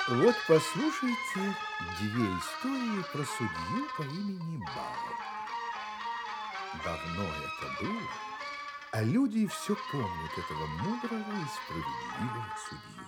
Вот послушайте две истории про судью по имени Бао. Давно это было, а люди все помнят этого мудрого и справедливого судью.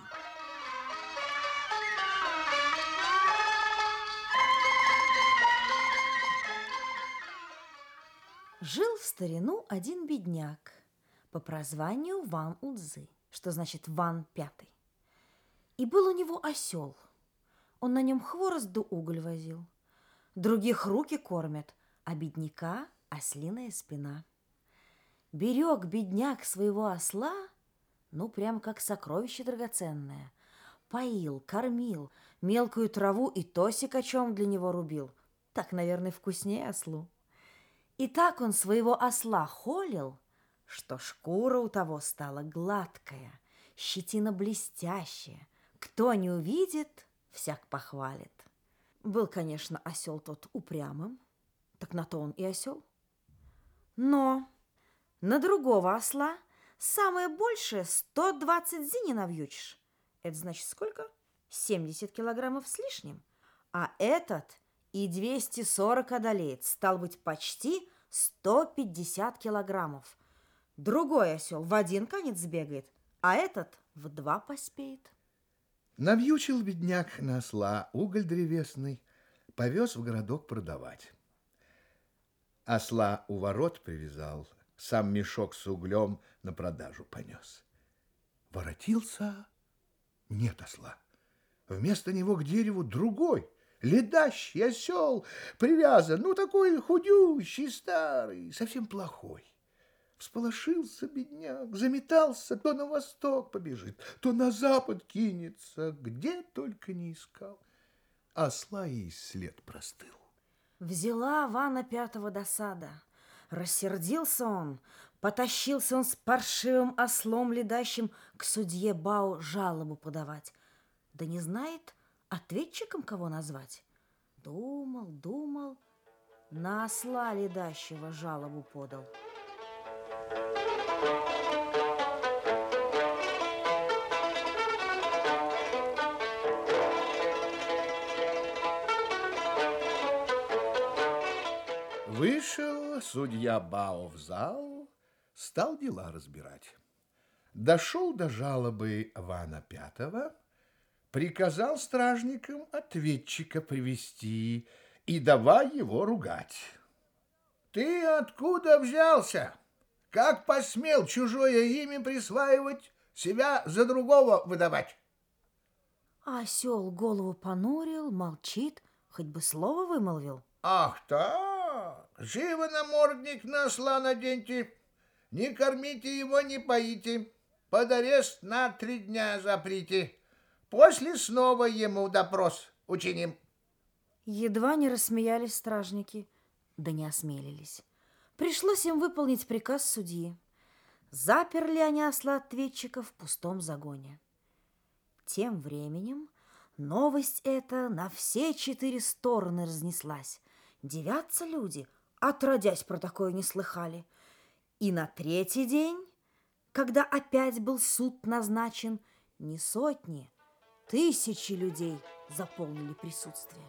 Жил в старину один бедняк по прозванию Ван Удзы, что значит Ван Пятый. И был у него осел. Он на нем хворост да уголь возил. Других руки кормят, а бедняка ослиная спина. Берег бедняк своего осла, ну, прям как сокровище драгоценное. Поил, кормил, мелкую траву и то сикачом для него рубил. Так, наверное, вкуснее ослу. И так он своего осла холил, что шкура у того стала гладкая, щетина блестящая. Кто не увидит, всяк похвалит. Был, конечно, осел тот упрямым, так на то он и осел. Но на другого осла самое большее 120 зини навьючишь. Это значит сколько? 70 килограммов с лишним. А этот и 240 одолеет, стал быть, почти 150 килограммов. Другой осел в один конец сбегает, а этот в два поспеет. Навьючил бедняк на осла уголь древесный, повез в городок продавать. Осла у ворот привязал, сам мешок с углем на продажу понес. Воротился, нет осла. Вместо него к дереву другой, ледащий осел, привязан, ну, такой худющий, старый, совсем плохой. Всполошился бедняк, заметался, то на восток побежит, то на запад кинется, где только не искал. Осла и след простыл. Взяла Вана Пятого досада. Рассердился он, потащился он с паршивым ослом ледащим к судье Бао жалобу подавать. Да не знает ответчиком кого назвать. Думал, на осла ледащего жалобу подал. Вышел судья Бао в зал, стал дела разбирать. Дошел до жалобы Вана Пятого, приказал стражникам ответчика привести и давай его ругать. Ты откуда взялся? Как посмел чужое имя присваивать, себя за другого выдавать? А осел голову понурил, молчит, хоть бы слово вымолвил. Ах так, живо намордник на осла наденьте, не кормите его, не поите, под арест на 3 дня заприте, после снова ему допрос учиним. Едва не рассмеялись стражники, да не осмелились. Пришлось им выполнить приказ судьи. Заперли они осла-ответчика в пустом загоне. Тем временем новость эта на все 4 стороны разнеслась. Дивятся люди, отродясь про такое не слыхали. И на 3-й день, когда опять был суд назначен, не сотни, тысячи людей заполнили присутствие.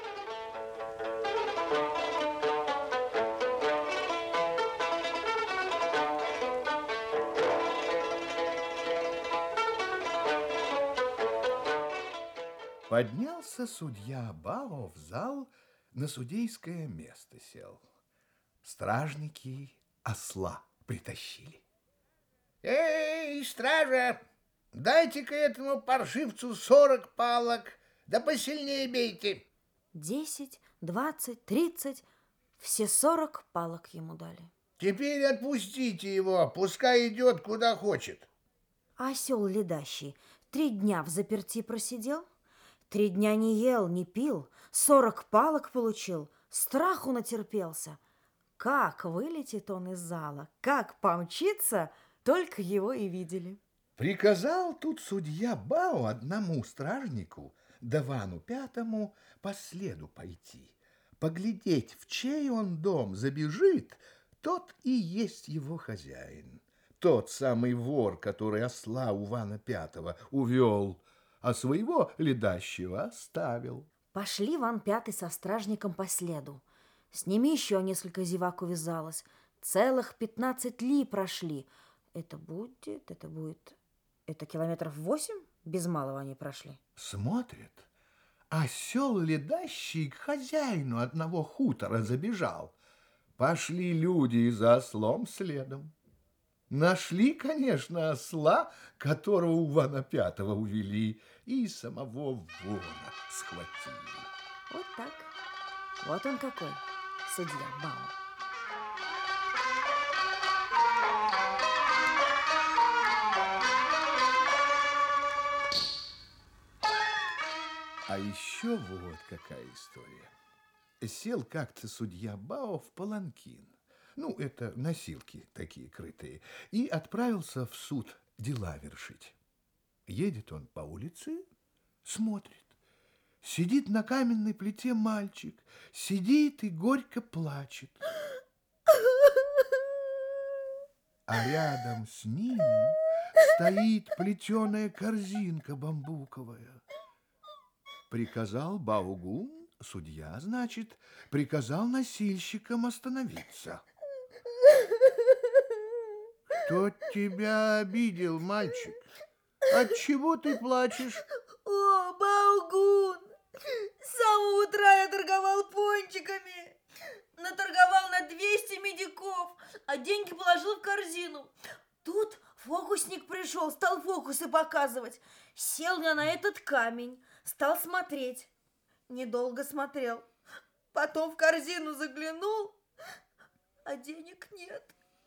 Поднялся судья Бао в зал, на судейское место сел. Стражники осла притащили. Эй, стража, дайте-ка этому паршивцу 40 палок, да посильнее бейте. 10, 20, 30, все 40 палок ему дали. Теперь отпустите его, пускай идет куда хочет. А осел ледащий 3 дня в заперти просидел, 3 дня не ел, не пил, 40 палок получил, страху натерпелся. Как вылетит он из зала, как помчится, только его и видели. Приказал тут судья Бао одному стражнику, да Вану Пятому, по следу пойти, поглядеть, в чей он дом забежит, тот и есть его хозяин. Тот самый вор, который осла у Вана Пятого увел. а своего ледащего оставил. Пошли Иван Пятый со стражником по следу. С ними еще несколько зевак увязалось. Целых 15 ли прошли. Это километров 8? Без малого они прошли. Смотрит, осел ледащий к хозяину одного хутора забежал. Пошли люди и за ослом следом. Нашли, конечно, осла, которого у Ивана Пятого увели, и самого вора схватили. Вот так. Вот он какой, судья Бао. А еще вот какая история. Сел как-то судья Бао в паланкин. Ну, это носилки такие крытые. И отправился в суд дела вершить. Едет он по улице, смотрит. Сидит на каменной плите мальчик. Сидит и горько плачет. А рядом с ним стоит плетеная корзинка бамбуковая. Приказал Баогун, судья, значит, приказал носильщикам остановиться. Кто тебя обидел, мальчик? Отчего ты плачешь? О, Баогун! С самого утра я торговал пончиками. Наторговал на 200 медиков, а деньги положил в корзину. Тут фокусник пришел, стал фокусы показывать. Сел я на этот камень, стал смотреть. Недолго смотрел. Потом в корзину заглянул, а денег нет.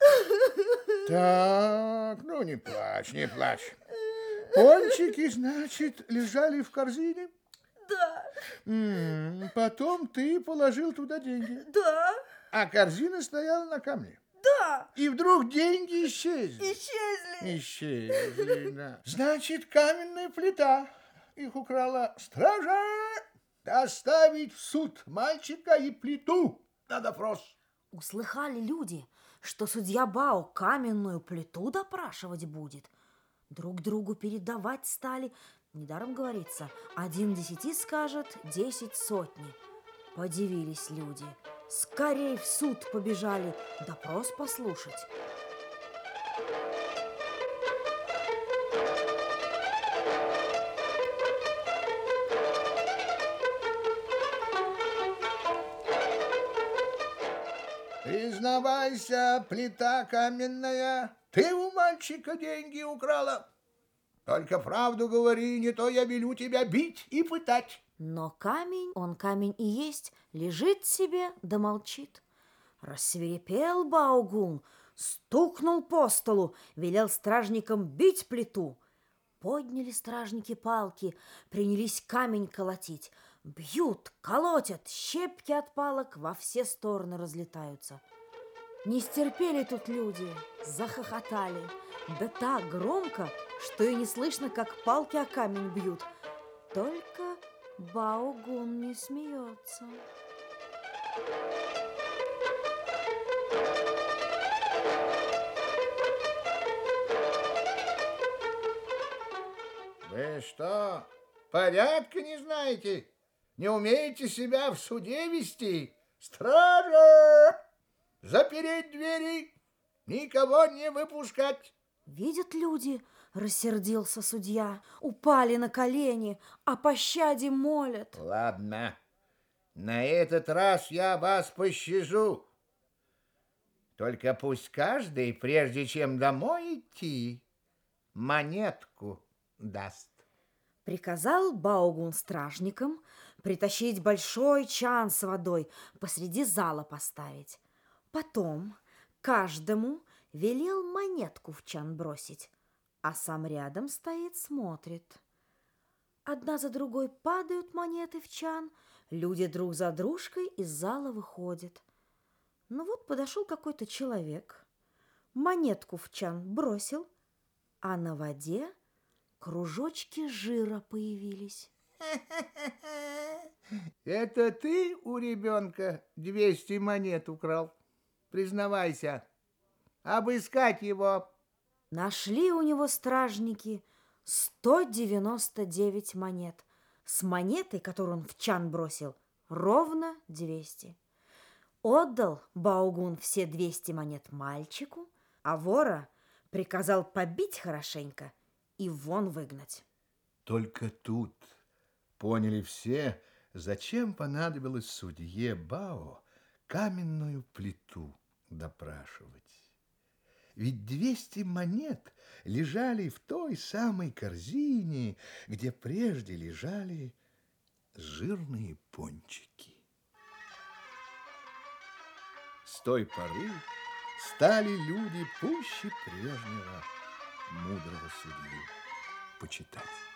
Так, ну не плачь, не плачь. Пончики, значит, лежали в корзине? Да. Потом ты положил туда деньги? Да. А корзина стояла на камне? Да. И вдруг деньги исчезли? Исчезли. Исчезли, да. Значит, каменная плита. Их украла стража. Доставить в суд мальчика и плиту на допрос. Услыхали люди, что судья Бао каменную плиту допрашивать будет. Друг другу передавать стали. Недаром говорится, 1 10 скажет, 10 сотни. Подивились люди. Скорей в суд побежали допрос послушать. Признавайся, плита каменная, ты у мальчика деньги украла. Только правду говори, не то я велю тебя бить и пытать. Но камень, он камень и есть, лежит себе да молчит. Рассвирепел Баогун, стукнул по столу, велел стражникам бить плиту. Подняли стражники палки, принялись камень колотить. Бьют, колотят, щепки от палок во все стороны разлетаются. Не стерпели тут люди, захохотали. Да так громко, что и не слышно, как палки о камень бьют. Только Баогун не смеется. Вы что, порядка не знаете? Не умеете себя в суде вести? Стража! Запереть двери, никого не выпускать. Видят люди, рассердился судья, упали на колени, о пощаде молят. Ладно, на этот раз я вас пощажу. Только пусть каждый, прежде чем домой идти, монетку даст. Приказал Баогун стражникам притащить большой чан с водой, посреди зала поставить. Потом каждому велел монетку в чан бросить, а сам рядом стоит, смотрит. Одна за другой падают монеты в чан, люди друг за дружкой из зала выходят. Ну вот подошел какой-то человек, монетку в чан бросил, а на воде кружочки жира появились. Это ты у ребенка 200 монет украл? Признавайся, обыскать его. Нашли у него стражники 199 монет. С монетой, которую он в чан бросил, ровно 200. Отдал Баогун все 200 монет мальчику, а вора приказал побить хорошенько и вон выгнать. Только тут поняли все, зачем понадобилось судье Бао каменную плиту допрашивать. Ведь 200 монет лежали в той самой корзине, где прежде лежали жирные пончики. С той поры стали люди пуще прежнего мудрого судью почитать.